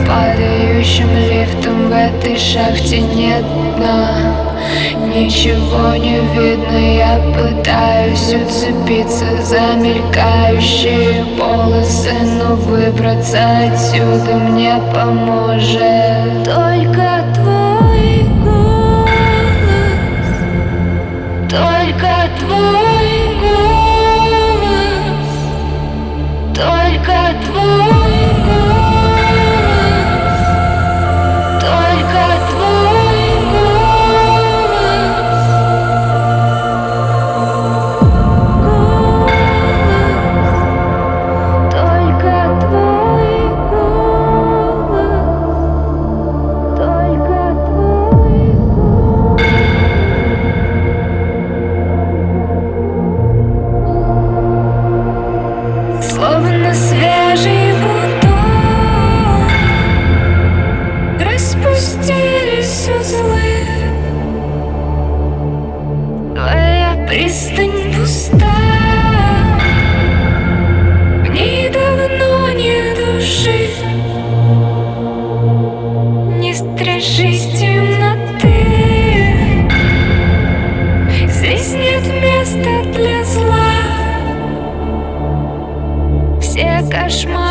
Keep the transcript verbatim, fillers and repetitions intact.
падающим лифтом в этой шахте нет дна. Ничего не видно, я пытаюсь уцепиться за мелькающие полосы, но выбраться отсюда мне поможет только твой голос, только твой голос, только твой голос, только твой голос, голос, только твой голос, только твой голос. Словно свежий бутон распустились узлы. Твоя пристань пуста, в ней давно нет души. Не страшись темноты, здесь нет места для зла. Все кошмары